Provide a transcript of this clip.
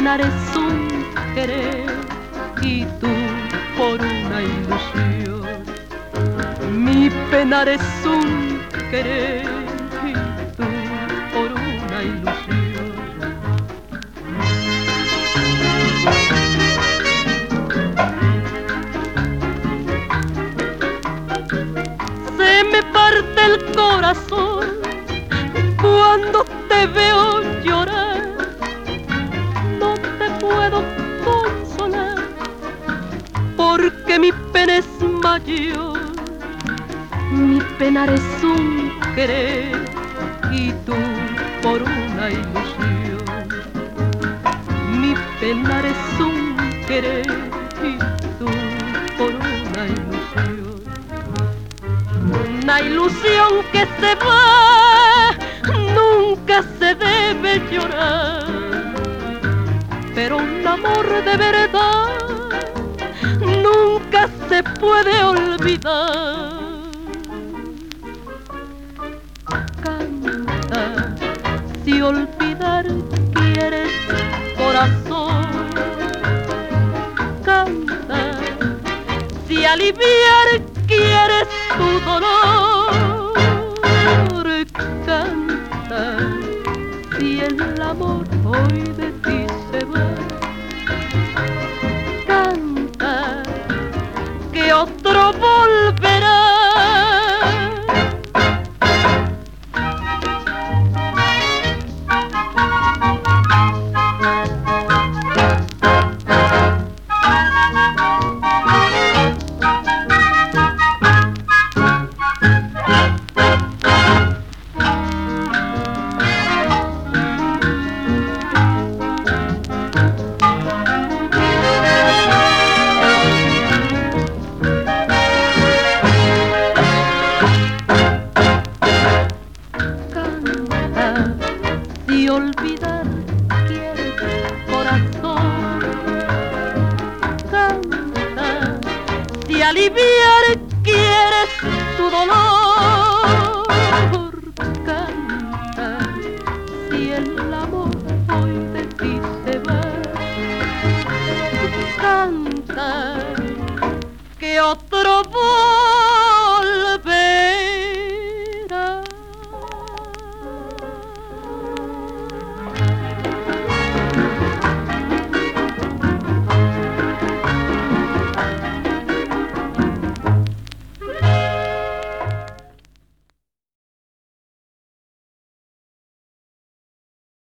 penar es un querer y tú por una ilusión. Mi penar es un querer y tú por una ilusión. Se me parte el corazón cuando te veo llorar. No te puedo consolar porque mi pena es mayor. Mi penar es un querer y tú por una ilusión. Mi penar es un querer y tú por una ilusión. Una ilusión que se va, nunca se debe llorar, pero un amor de verdad nunca se puede olvidar. Canta, si olvidar quieres, corazón. Canta, si aliviar quieres tu dolor.